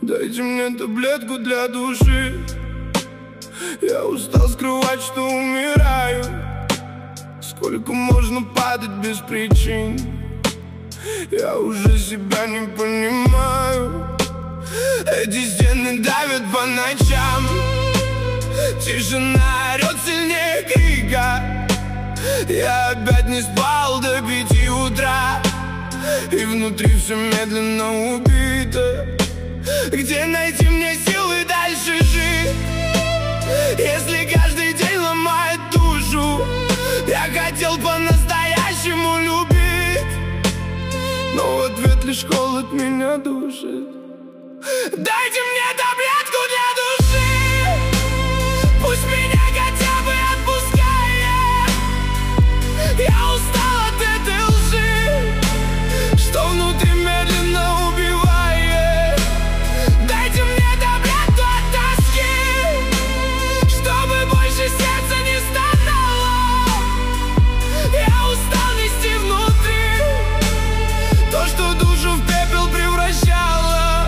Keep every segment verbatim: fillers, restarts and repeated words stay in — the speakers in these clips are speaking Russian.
Дайте мне таблетку для души. Я устал скрывать, что умираю. Сколько можно падать без причин? Я уже себя не понимаю. Эти стены давят по ночам. Тишина орет сильнее крика. Я опять не спал до пяти утра, и внутри все медленно убито. Где найти мне силы дальше жить, если каждый день ломает душу? Я хотел по-настоящему любить, но в ответ лишь холод меня душит. Дайте мне таблетку для души, пусть меня хотя бы отпускает. Я устал от этой лжи, что внутри медленно убивает. Дайте мне таблетку от тоски, чтобы больше сердце не стонало. Я устал нести внутри то, что душу в пепел превращало.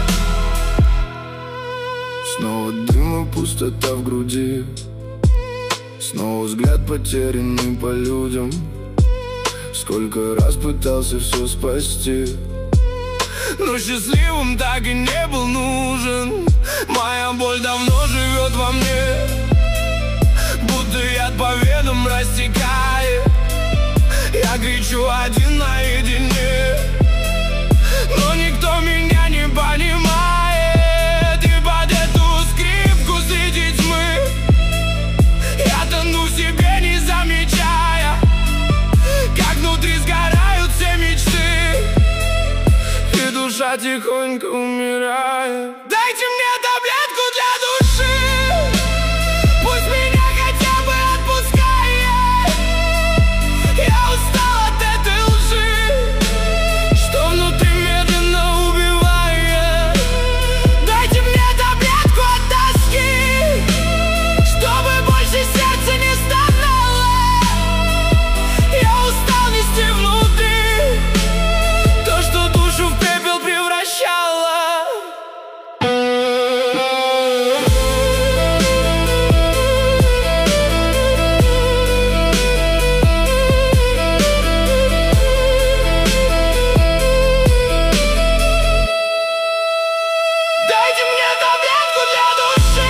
Снова дым и пустота в груди, снова взгляд потерянный по людям. Сколько раз пытался все спасти, но счастливым так и не был нужен. Моя боль давно живет во мне, будто яд по венам растекает. Я кричу один наедине, но никто меня не понимает. И под эту скрипку среди тьмы я тону себе, не замечая, как внутри сгорают все мечты, и душа тихонько умирает. Дайте мне таблетку для души, пусть меня хотя бы отпускает. Я устал от этой лжи, что внутри медленно убивает. Дайте мне таблетку от тоски, чтобы больше сердце не стонало. Я устал нести внутри то, что душу в пепел превращало. Дайте мне таблетку для души.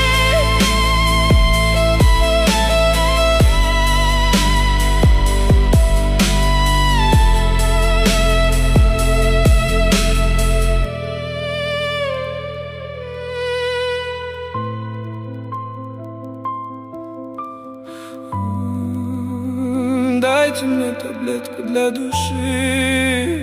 Дайте мне таблетку для души.